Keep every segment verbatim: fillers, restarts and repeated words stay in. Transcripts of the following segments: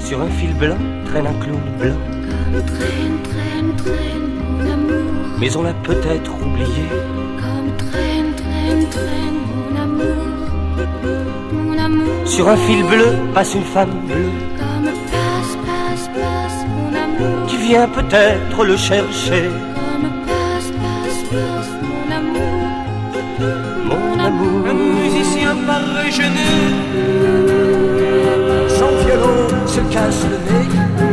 Sur un fil blanc traîne un clown blanc. Comme traîne, traîne, traîne mon amour. Mais on l'a peut-être oublié. Comme traîne, traîne, traîne mon amour. Mon amour. Sur un fil bleu passe une femme bleue. Comme passe, passe, passe mon amour. Tu viens peut-être le chercher. Comme passe, passe, passe mon amour. Mon amour. Un musicien parégénère sans violon se casse le nez.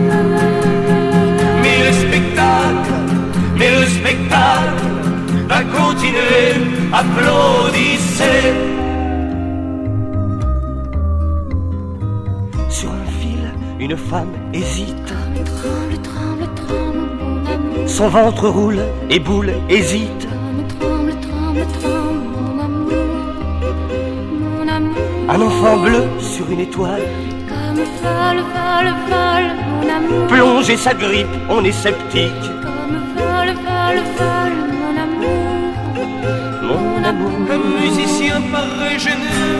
Mais le spectacle, mais le spectacle va continuer, applaudissez. Sur un fil, une femme hésite. Tremble, tremble, tremble, tremble mon amour. Son ventre roule et boule hésite. Tremble, tremble, tremble, tremble mon amour. Mon amour. Un enfant bleu sur une étoile. Comme vole, vole, vole mon amour. Plonger sa grippe, on est sceptique. Comme vole, vole, vole mon amour. Mon amour. Un musicien parégénère.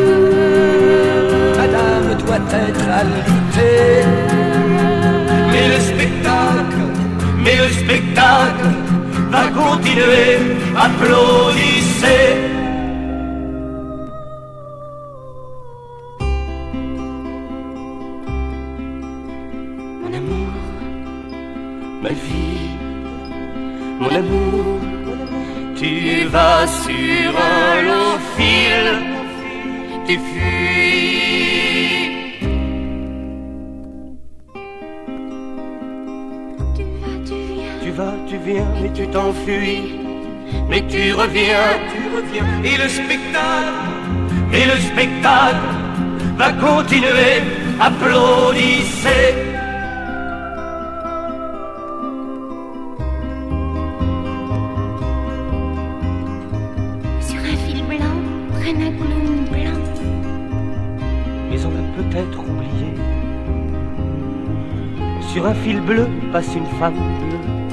Madame doit être alitée. Mais le spectacle, mais le spectacle va continuer, applaudissez. Mon amour, ma vie, mon amour, Tu vas sur un long fil, tu fuis. Tu vas, tu viens. tu vas, tu viens, mais tu t'enfuis. Mais tu reviens, tu reviens. Et le spectacle, et le spectacle va continuer, applaudissez. Sur un fil blanc, traîne un clown blanc. Mais on l'a peut-être oublié. Sur un fil bleu passe une femme bleue.